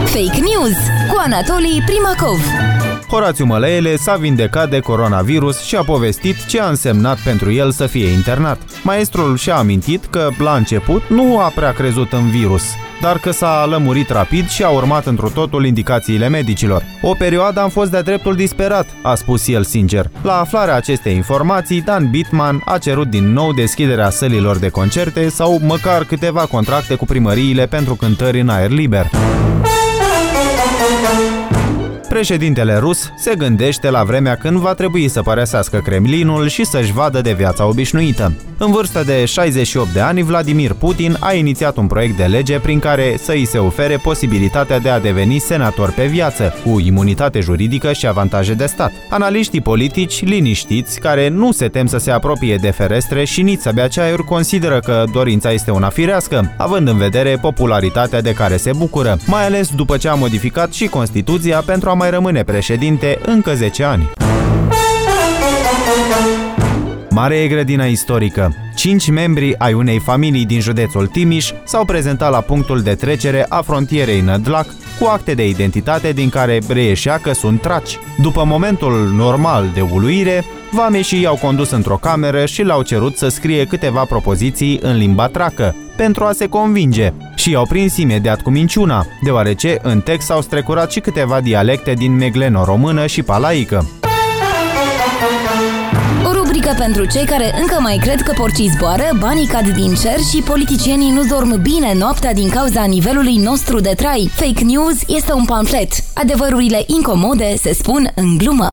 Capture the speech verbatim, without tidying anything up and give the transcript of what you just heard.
Fake News cu Anatolii Primacov. Horațiu Mălăele s-a vindecat de coronavirus și a povestit ce a însemnat pentru el să fie internat. Maestrul și-a amintit că, la început, nu a prea crezut în virus, dar că s-a lămurit rapid și a urmat întru totul indicațiile medicilor. O perioadă am fost de-a dreptul disperat, a spus el sincer. La aflarea acestei informații, Dan Bitman a cerut din nou deschiderea sălilor de concerte sau măcar câteva contracte cu primăriile pentru cântări în aer liber. Președintele rus se gândește la vremea când va trebui să părăsească Kremlinul și să-și vadă de viața obișnuită. În vârstă de șaizeci și opt de ani, Vladimir Putin a inițiat un proiect de lege prin care să îi se ofere posibilitatea de a deveni senator pe viață, cu imunitate juridică și avantaje de stat. Analiștii politici, liniștiți, care nu se tem să se apropie de ferestre și nici să bea ceaiuri, consideră că dorința este una firească, având în vedere popularitatea de care se bucură, mai ales după ce a modificat și Constituția pentru a mai rămâne președinte încă zece ani. Mare e grădina istorică. Cinci membri ai unei familii din județul Timiș s-au prezentat la punctul de trecere a frontierei Nădlac cu acte de identitate din care reieșea că sunt traci. După momentul normal de uluire, vameșii i-au condus într-o cameră și l-au cerut să scrie câteva propoziții în limba tracă, pentru a se convinge, și i-au prins imediat cu minciuna, deoarece în text s-au strecurat și câteva dialecte din megleno-română și palaică. O rubrică pentru cei care încă mai cred că porcii zboară, banii cad din cer și politicienii nu dorm bine noaptea din cauza nivelului nostru de trai. Fake News este un pamflet. Adevărurile incomode se spun în glumă.